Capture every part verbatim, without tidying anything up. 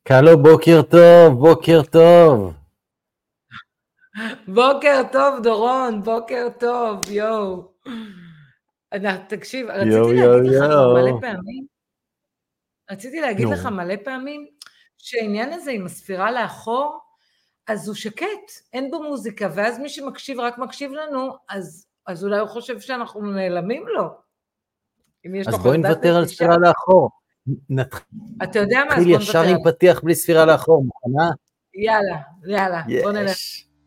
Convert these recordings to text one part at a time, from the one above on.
קלו, בוקר טוב, בוקר טוב. בוקר טוב, דורון, בוקר טוב, יואו. תקשיב, רציתי להגיד לך כבר מלא פעמים, רציתי להגיד לך מלא פעמים, שהעניין הזה עם הספירה לאחור, אז הוא שקט, אין בו מוזיקה, ואז מי שמקשיב רק מקשיב לנו, אז, אז אולי הוא חושב שאנחנו נעלמים לו. אז בואי נוותר על ספירה לאחור. אתה יודע מה? נתחיל ישר עם פתיח בלי ספירה לאחור, מוכנה? יאללה, יאללה, בוא נלך.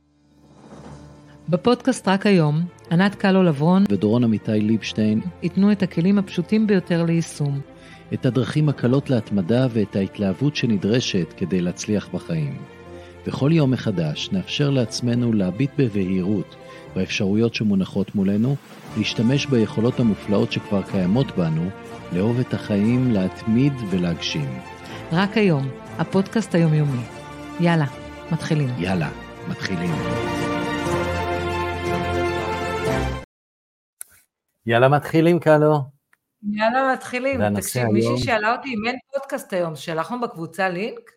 בפודקאסט רק היום, ענת קלו לברון ודורון אמיתי ליבשטיין ייתנו את הכלים הפשוטים ביותר ליישום. את הדרכים הקלות להתמדה ואת ההתלהבות שנדרשת כדי להצליח בחיים. בכל יום מחדש נאפשר לעצמנו להביט בבהירות באפשרויות שמונחות מולנו, להשתמש ביכולות המופלאות שכבר קיימות בנו, לאהוב את החיים, להתמיד ולהגשים. רק היום, הפודקאסט היומיומי. יאללה, מתחילים. יאללה, מתחילים. יאללה, מתחילים, קלו. יאללה, מתחילים. תקשיב, מישהי שאלה אותי אם אין פודקאסט היום, שלחנו בקבוצה לינק?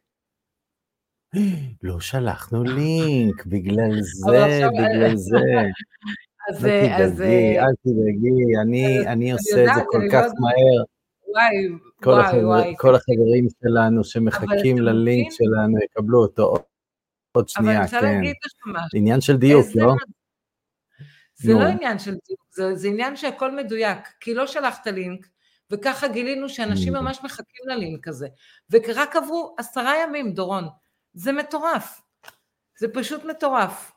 לא שלחנו לינק, בגלל זה, בגלל זה. אז, אל תדאגי, אל תדאגי, אני עושה את זה כל כך מהר. וואי, וואי. כל החברים שלנו שמחכים ללינק שלנו יקבלו אותו עוד שנייה, כן. עניין של דיוק, לא? זה לא עניין של דיוק, זה עניין שהכל מדויק, כי לא שלחת לינק, וככה גילינו שאנשים ממש מחכים ללינק הזה, ורק עברו עשרה ימים, דורון. זה מטורף, זה פשוט מטורף.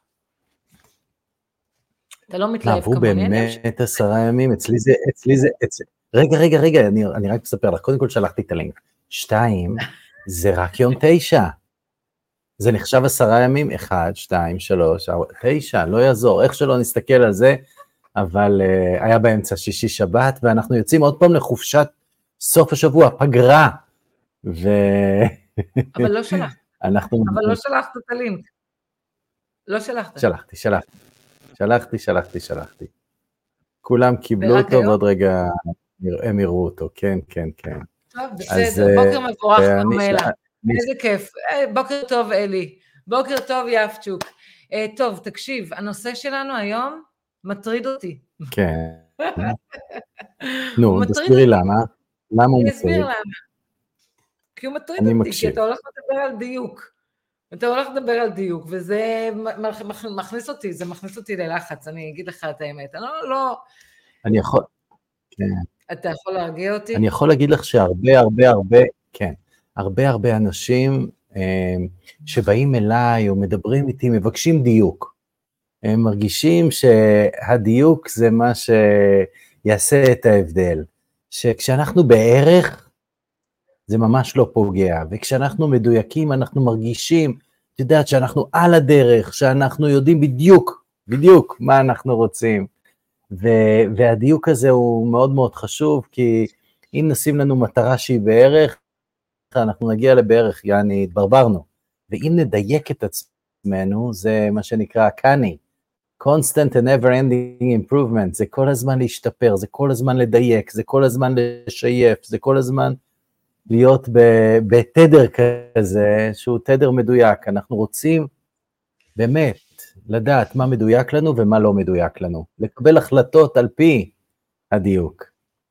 אתה לא מתלהב כמוני. עברו באמת עשרה ימים, אצלי זה, אצלי זה, רגע, רגע, רגע, אני, אני רק מספר לך, קודם כל שלחתי את הלינק. שתיים, זה רק יום תשע. זה נחשב עשרה ימים, אחד, שתיים, שלוש, ארבע, תשע, לא יעזור, איך שלא נסתכל על זה, אבל uh, היה באמצע שישי שבת, ואנחנו יוצאים עוד פעם לחופשת סוף השבוע, פגרה. ו... אבל לא שלחת. אנחנו... אבל לא שלחת את הלינק. לא שלחת. שלחתי, שלחתי. שלחתי, שלחתי, שלחתי. כולם קיבלו אותו, ועוד רגע הם יראו אותו, כן, כן, כן. טוב, בסדר, בוקר מבורך, כרמלה. איזה כיף. בוקר טוב, אלי. בוקר טוב, יפצ'וק. טוב, תקשיב, הנושא שלנו היום מטריד אותי. כן. נו, תסבירי למה. למה הוא מטריד? אני אסביר למה. כי הוא מטריד אותי, כי אתה הולך לדבר על דיוק. אתה הולך לדבר על דיוק, וזה מכניס אותי, זה מכניס אותי ללחץ, אני אגיד לך את האמת. אני לא, לא... אני יכול... כן. אתה יכול להרגיע אותי? אני יכול להגיד לך שהרבה, הרבה, הרבה, כן, הרבה, הרבה אנשים שבאים אליי או מדברים איתי, מבקשים דיוק. הם מרגישים שהדיוק זה מה שיעשה את ההבדל. שכשאנחנו בערך, זה ממש לא פוגע, וכשאנחנו מדויקים, אנחנו מרגישים, את יודעת, שאנחנו על הדרך, שאנחנו יודעים בדיוק, בדיוק מה אנחנו רוצים, ו- והדיוק הזה הוא מאוד מאוד חשוב, כי אם נשים לנו מטרה שהיא בערך, אנחנו נגיע לבערך, יעני, התברברנו, ואם נדייק את עצמנו, זה מה שנקרא קני, constant and never ending improvement, זה כל הזמן להשתפר, זה כל הזמן לדייק, זה כל הזמן לשייף, זה כל הזמן להיות בתדר כזה, שהוא תדר מדויק. אנחנו רוצים באמת לדעת מה מדויק לנו ומה לא מדויק לנו. לקבל החלטות על פי הדיוק.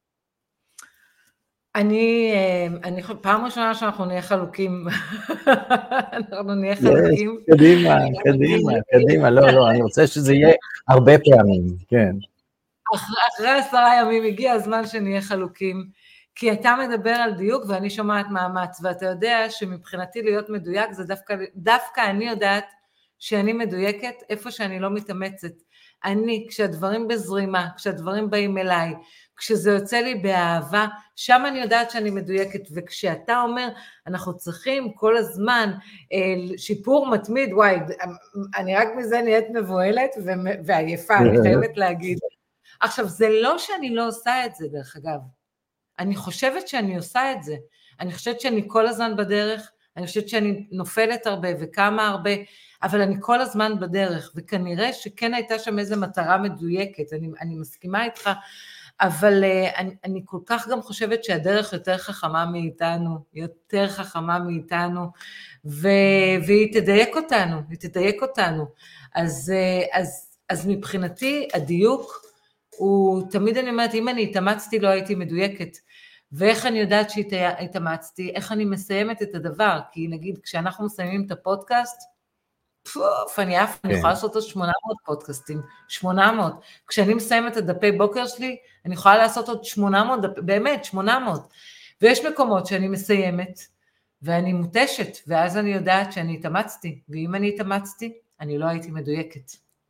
אני, אני, פעם ראשונה שאנחנו נהיה חלוקים, אנחנו נהיה חלוקים. קדימה, קדימה, קדימה, לא, לא, אני רוצה שזה יהיה הרבה פעמים, כן. אחרי עשרה ימים הגיע הזמן שנהיה חלוקים, כי אתה מדבר על דיוק ואני שומעת מאמץ, ואתה יודע שמבחינתי להיות מדויק, זה דווקא, דווקא אני יודעת שאני מדויקת איפה שאני לא מתאמצת. אני, כשהדברים בזרימה, כשהדברים באים אליי, כשזה יוצא לי באהבה, שם אני יודעת שאני מדויקת, וכשאתה אומר, אנחנו צריכים כל הזמן שיפור מתמיד, וואי, אני רק מזה נהיית מבועלת ועייפה, אני חייבת להגיד. עכשיו, זה לא שאני לא עושה את זה, דרך אגב. אני חושבת שאני עושה את זה. אני חושבת שאני כל הזמן בדרך, אני חושבת שאני נופלת הרבה וכמה הרבה, אבל אני כל הזמן בדרך, וכנראה שכן הייתה שם איזו מטרה מדויקת, אני, אני מסכימה איתך, אבל אני, אני כל כך גם חושבת שהדרך יותר חכמה מאיתנו, יותר חכמה מאיתנו, ו, והיא תדייק אותנו, היא תדייק אותנו. אז, אז, אז מבחינתי הדיוק הוא, תמיד אני אומרת, אם אני התאמצתי לא הייתי מדויקת, ואיך אני יודעת שהתאמצתי, איך אני מסיימת את הדבר, כי נגיד כשאנחנו מסיימים את הפודקאסט, פוף, אני אף, אני יכולה לעשות עוד שמונה מאות פודקאסטים, שמונה מאות, כשאני מסיימת את הדפי בוקר שלי, אני יכולה לעשות עוד שמונה מאות, באמת, שמונה מאות, ויש מקומות שאני מסיימת, ואני מותשת, ואז אני יודעת שאני התאמצתי, ואם אני התאמצתי, אני לא הייתי מדויקת.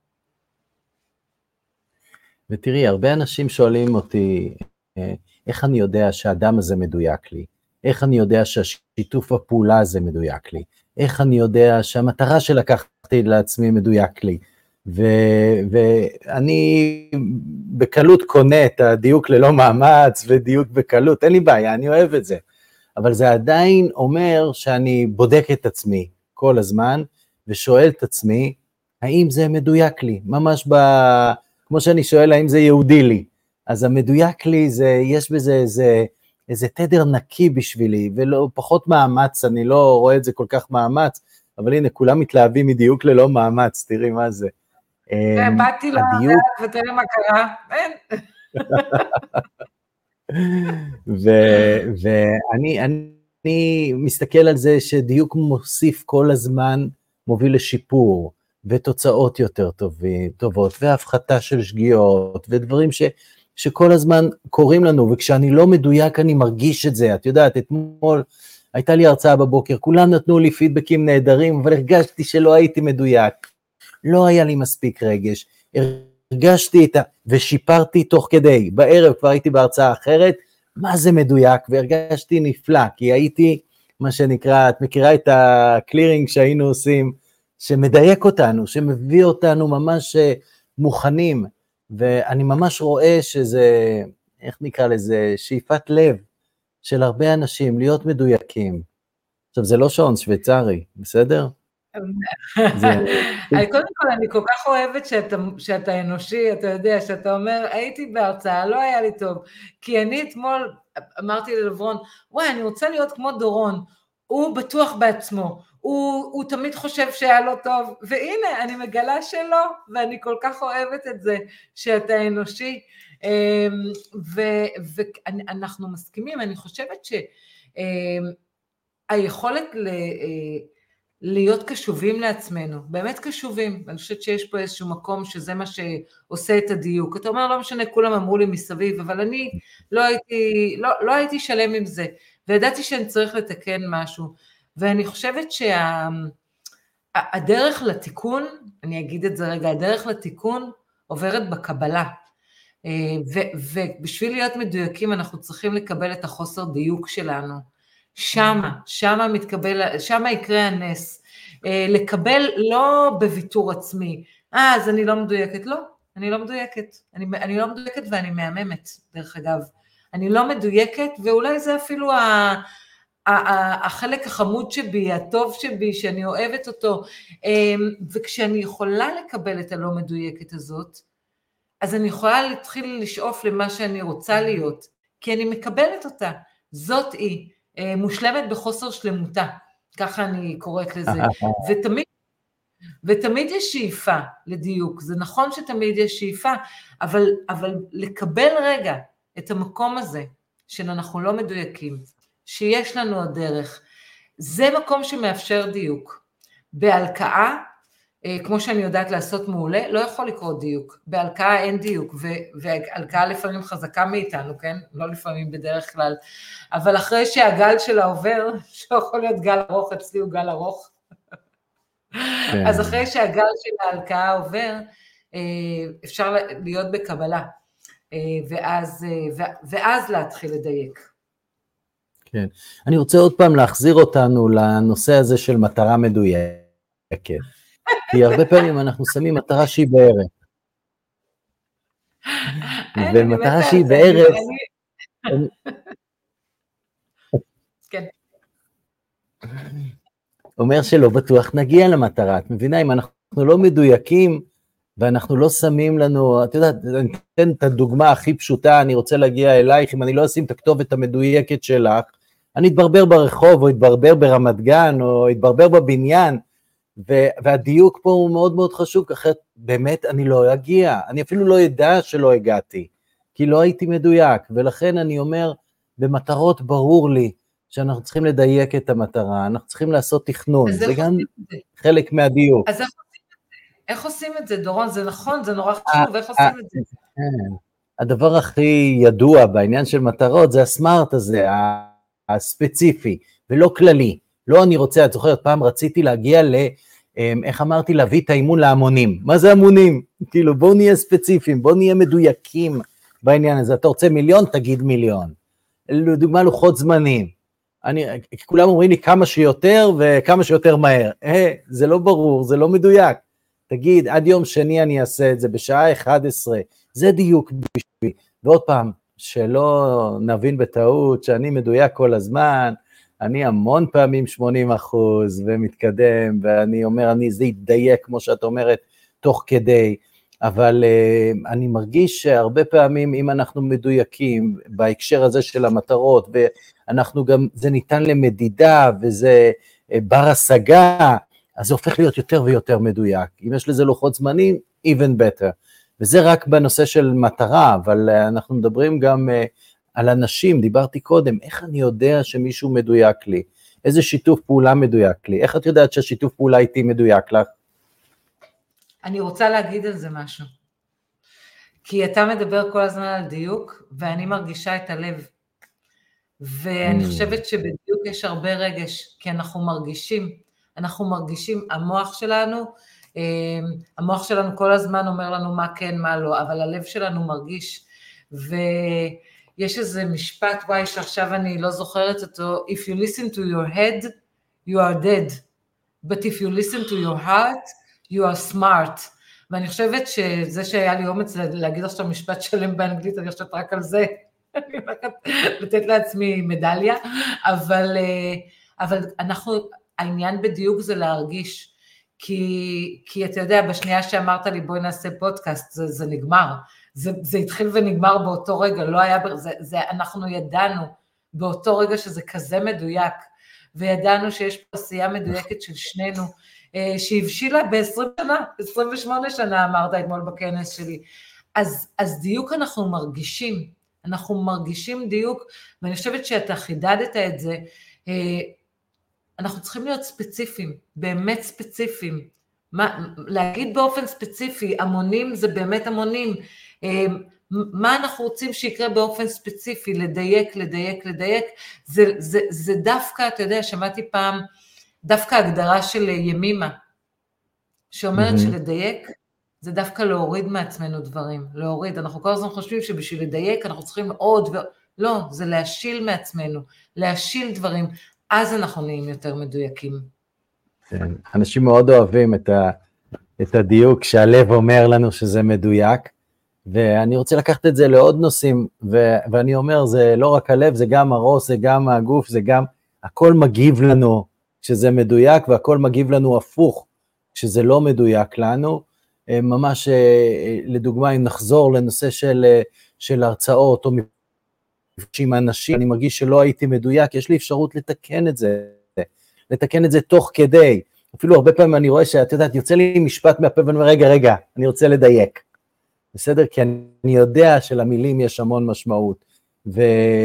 ותראי, הרבה אנשים שואלים אותי, איך אני יודע שהאדם הזה מדויק לי? איך אני יודע שהשיתוף הפעולה הזה מדויק לי? איך אני יודע שהמטרה שלקחתי לעצמי מדויק לי? ו- ואני בקלות קונה את הדיוק ללא מאמץ ודיוק בקלות, אין לי בעיה, אני אוהב את זה. אבל זה עדיין אומר שאני בודק את עצמי כל הזמן, ושואל את עצמי, האם זה מדויק לי? ממש ב... כמו שאני שואל, האם זה יהודי לי? אז המדויק לי, זה, יש בזה איזה, איזה תדר נקי בשבילי, ולא פחות מאמץ, אני לא רואה את זה כל כך מאמץ, אבל הנה, כולם מתלהבים מדיוק ללא מאמץ, תראי מה זה. באתי לדעת ותראה מה קרה, אין. ואני אני מסתכל על זה שדיוק מוסיף כל הזמן, מוביל לשיפור, ותוצאות יותר טובות, והפחתה של שגיאות, ודברים ש, שכל הזמן קוראים לנו, וכשאני לא מדויק אני מרגיש את זה, את יודעת, אתמול הייתה לי הרצאה בבוקר, כולם נתנו לי פידבקים נהדרים, אבל הרגשתי שלא הייתי מדויק, לא היה לי מספיק רגש, הרגשתי את ה... ושיפרתי תוך כדי, בערב כבר הייתי בהרצאה אחרת, מה זה מדויק, והרגשתי נפלא, כי הייתי, מה שנקרא, את מכירה את הקלירינג שהיינו עושים, שמדייק אותנו, שמביא אותנו ממש מוכנים, ואני ממש רואה שזה, איך נקרא לזה, שאיפת לב של הרבה אנשים, להיות מדויקים. עכשיו, זה לא שעון שוויצרי, בסדר? קודם כל, אני כל כך אוהבת שאתה אנושי, אתה יודע, שאתה אומר, הייתי בהרצאה, לא היה לי טוב, כי אני אתמול אמרתי ללברון, וואי, אני רוצה להיות כמו דורון, הוא בטוח בעצמו, הוא, הוא תמיד חושב שהיה לו טוב, והנה, אני מגלה שלא, ואני כל כך אוהבת את זה, שאתה אנושי, ואנחנו מסכימים, אני חושבת שהיכולת להיות קשובים לעצמנו, באמת קשובים, אני חושבת שיש פה איזשהו מקום שזה מה שעושה את הדיוק, אתה אומר, לא משנה, כולם אמרו לי מסביב, אבל אני לא הייתי, לא, לא הייתי שלם עם זה, וידעתי שאני צריך לתקן משהו, ואני חושבת שהדרך לתיקון, אני אגיד את זה רגע, הדרך לתיקון עוברת בקבלה, ובשביל להיות מדויקים אנחנו צריכים לקבל את החוסר דיוק שלנו, שמה, שמה מתקבל, שמה יקרה הנס, לקבל לא בוויתור עצמי, אה, אז אני לא מדויקת, לא, אני לא מדויקת, אני, אני לא מדויקת ואני מהממת, דרך אגב, אני לא מדויקת, ואולי זה אפילו ה... החלק החמוד שבי, הטוב שבי, שאני אוהבת אותו, וכשאני יכולה לקבל את הלא מדויקת הזאת, אז אני יכולה להתחיל לשאוף למה שאני רוצה להיות, כי אני מקבלת אותה, זאת היא, מושלמת בחוסר שלמותה, ככה אני קוראת לזה, ותמיד, ותמיד יש שאיפה לדיוק, זה נכון שתמיד יש שאיפה, אבל, אבל לקבל רגע את המקום הזה, שאנחנו לא מדויקים, שיש לנו הדרך, זה מקום שמאפשר דיוק. בהלקאה, כמו שאני יודעת לעשות מעולה, לא יכול לקרות דיוק. בהלקאה אין דיוק, והלקאה לפעמים חזקה מאיתנו, כן? לא לפעמים בדרך כלל. אבל אחרי שהגל שלה עובר, שיכול להיות גל ארוך, אצלי הוא גל ארוך. אז אחרי שהגל של ההלקאה עובר, אפשר להיות בקבלה, ואז, ואז להתחיל לדייק. כן. אני רוצה עוד פעם להחזיר אותנו לנושא הזה של מטרה מדויקת. כי הרבה פעמים אנחנו שמים מטרה שהיא בערך. ומטרה שהיא בערך... כן. אומר שלא בטוח נגיע למטרה. את מבינה, אם אנחנו לא מדויקים, ואנחנו לא שמים לנו, אתה יודע, אני אתן את הדוגמה הכי פשוטה, אני רוצה להגיע אלייך, אם אני לא אשים את הכתובת המדויקת שלך, אני אתברבר ברחוב, או אתברבר ברמת גן, או אתברבר בבניין, והדיוק פה הוא מאוד מאוד חשוב, אחרת באמת אני לא אגיע, אני אפילו לא ידע שלא הגעתי, כי לא הייתי מדויק, ולכן אני אומר, במטרות ברור לי, שאנחנו צריכים לדייק את המטרה, אנחנו צריכים לעשות תכנון, זה גם חלק מהדיוק. אז איך איך עושים את זה, דורון? זה נכון, זה נורא חשוב, איך עושים את זה? הדבר הכי ידוע בעניין של מטרות, זה הסמארט הזה, הספציפי, ולא כללי. לא אני רוצה, את זוכרת, פעם רציתי להגיע ל, איך אמרתי, להביא את האימון להמונים. מה זה המונים? כאילו, בואו נהיה ספציפיים, בואו נהיה מדויקים בעניין הזה. אתה רוצה מיליון? תגיד מיליון. לדוגמה, לוחות זמנים. אני, כולם אומרים לי כמה שיותר וכמה שיותר מהר. אה, זה לא ברור, זה לא מדויק. תגיד, עד יום שני אני אעשה את זה, בשעה אחת עשרה, זה דיוק בשבילי. ועוד פעם, שלא נבין בטעות, שאני מדויק כל הזמן, אני המון פעמים שמונים אחוז, ומתקדם, ואני אומר, אני זה יתדייק, כמו שאת אומרת, תוך כדי, אבל uh, אני מרגיש שהרבה פעמים, אם אנחנו מדויקים, בהקשר הזה של המטרות, ואנחנו גם, זה ניתן למדידה, וזה uh, בר השגה, אז זה הופך להיות יותר ויותר מדויק. אם יש לזה לוחות זמנים, even better. וזה רק בנושא של מטרה, אבל אנחנו מדברים גם על אנשים, דיברתי קודם, איך אני יודע שמישהו מדויק לי? איזה שיתוף פעולה מדויק לי? איך את יודעת שהשיתוף פעולה איתי מדויק לך? אני רוצה להגיד על זה משהו. כי אתה מדבר כל הזמן על דיוק, ואני מרגישה את הלב. ואני חושבת שבדיוק יש הרבה רגש, כי אנחנו מרגישים, אנחנו מרגישים, המוח שלנו, המוח שלנו כל הזמן אומר לנו מה כן, מה לא, אבל הלב שלנו מרגיש, ויש איזה משפט, וואי, שעכשיו אני לא זוכרת אותו, if you listen to your head, you are dead, but if you listen to your heart, you are smart, ואני חושבת שזה שהיה לי אומץ להגיד עכשיו משפט שלם באנגלית, אני חושבת רק על זה, אני הולכת לתת לעצמי מדליה, אבל, אבל אנחנו, העניין בדיוק זה להרגיש, כי, כי אתה יודע, בשנייה שאמרת לי בואי נעשה פודקאסט, זה, זה נגמר, זה, זה התחיל ונגמר באותו רגע, לא היה, זה, זה, אנחנו ידענו באותו רגע שזה כזה מדויק, וידענו שיש פה עשייה מדויקת של שנינו, שהבשילה ב-עשרים שנה, עשרים ושמונה שנה אמרת אתמול בכנס שלי, אז, אז דיוק אנחנו מרגישים, אנחנו מרגישים דיוק, ואני חושבת שאתה חידדת את זה, אנחנו צריכים להיות ספציפיים, באמת ספציפיים, מה, להגיד באופן ספציפי, המונים זה באמת המונים, מה אנחנו רוצים שיקרה באופן ספציפי, לדייק, לדייק, לדייק, זה, זה, זה דווקא, אתה יודע, שמעתי פעם, דווקא הגדרה של ימימה, שאומרת mm-hmm. שלדייק, זה דווקא להוריד מעצמנו דברים, להוריד, אנחנו כל הזמן חושבים שבשביל לדייק, אנחנו צריכים עוד, ו... לא, זה להשיל מעצמנו, להשיל דברים, אז אנחנו נהיים יותר מדויקים. כן, אנשים מאוד אוהבים את, ה... את הדיוק, שהלב אומר לנו שזה מדויק, ואני רוצה לקחת את זה לעוד נושאים, ו... ואני אומר, זה לא רק הלב, זה גם הראש, זה גם הגוף, זה גם, הכל מגיב לנו, שזה מדויק, והכל מגיב לנו הפוך, שזה לא מדויק לנו, ממש לדוגמה, אם נחזור לנושא של, של הרצאות, או מפגשים אנשים, אני מרגיש שלא הייתי מדויק, יש לי אפשרות לתקן את זה, לתקן את זה תוך כדי, אפילו הרבה פעמים אני רואה שאת יודעת, יוצא לי משפט מהפה ואני אומר, רגע, רגע, אני רוצה לדייק, בסדר? כי אני יודע שלמילים יש המון משמעות, ו,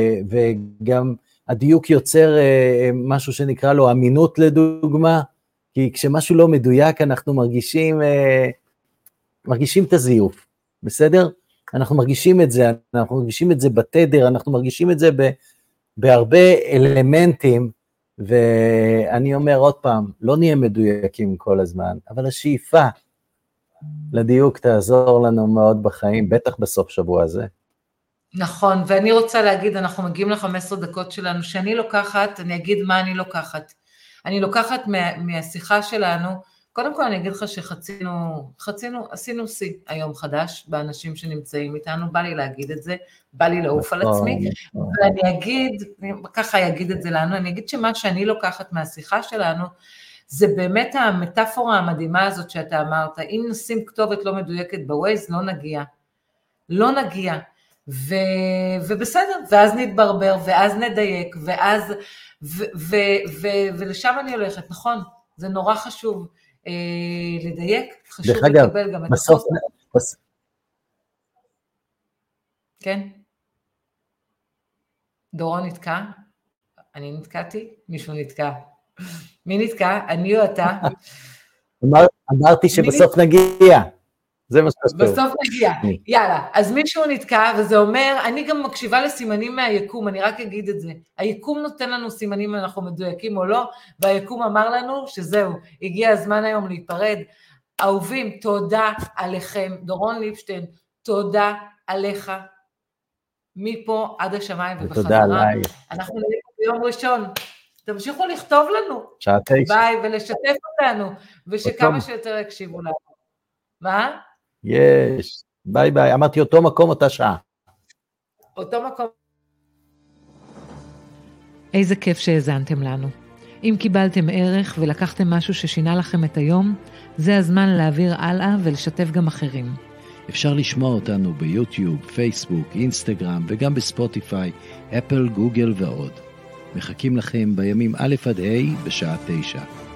וגם הדיוק יוצר משהו שנקרא לו אמינות לדוגמה, כי כשמשהו לא מדויק אנחנו מרגישים, מרגישים את הזיוף, בסדר? אנחנו מרגישים את זה, אנחנו מרגישים את זה בתדר, אנחנו מרגישים את זה ב, בהרבה אלמנטים, ואני אומר עוד פעם, לא נהיה מדויקים כל הזמן, אבל השאיפה לדיוק תעזור לנו מאוד בחיים, בטח בסוף שבוע הזה. נכון, ואני רוצה להגיד, אנחנו מגיעים ל-חמש עשרה דקות שלנו, שאני לוקחת, אני אגיד מה אני לוקחת. אני לוקחת מה, מהשיחה שלנו, קודם כל אני אגיד לך שחצינו, חצינו, עשינו סי היום חדש, באנשים שנמצאים איתנו, בא לי להגיד את זה, בא לי לעוף על עצמי, ואני אגיד, ככה אגיד את זה לנו, אני אגיד שמה שאני לוקחת מהשיחה שלנו, זה באמת המטאפורה המדהימה הזאת שאתה אמרת, אם נשים כתובת לא מדויקת בווייז, לא נגיע, לא נגיע, ו, ובסדר, ואז נתברבר, ואז נדייק, ואז, ו, ו, ו, ולשם אני הולכת, נכון, זה נורא חשוב אה, לדייק, חשוב לקבל גם את בסוף, בסוף. כן? דורון נתקע? אני נתקעתי? מישהו נתקע. מי נתקע? אני או אתה? אמר, אמרתי שבסוף נגיע. זה מה שחשוב. בסוף נגיע. יאללה, אז מישהו נתקע, וזה אומר, אני גם מקשיבה לסימנים מהיקום, אני רק אגיד את זה. היקום נותן לנו סימנים אם אנחנו מדויקים או לא, והיקום אמר לנו שזהו, הגיע הזמן היום להיפרד. אהובים, תודה עליכם. דורון ליפשטיין, תודה עליך. מפה עד השמיים ובחזרה. תודה עליי. אנחנו נראה ביום ראשון. תמשיכו לכתוב לנו. שעה תשע. ביי, ולשתף אותנו, ושכמה שיותר יקשיבו לנו. מה? יש. ביי ביי. אמרתי אותו מקום, אותה שעה. אותו מקום. איזה כיף שהזנתם לנו. אם קיבלתם ערך ולקחתם משהו ששינה לכם את היום, זה הזמן להעביר הלאה ולשתף גם אחרים. אפשר לשמוע אותנו ביוטיוב, פייסבוק, אינסטגרם וגם בספוטיפיי, אפל, גוגל ועוד. מחכים לכם בימים א' עד ה' בשעה תשע.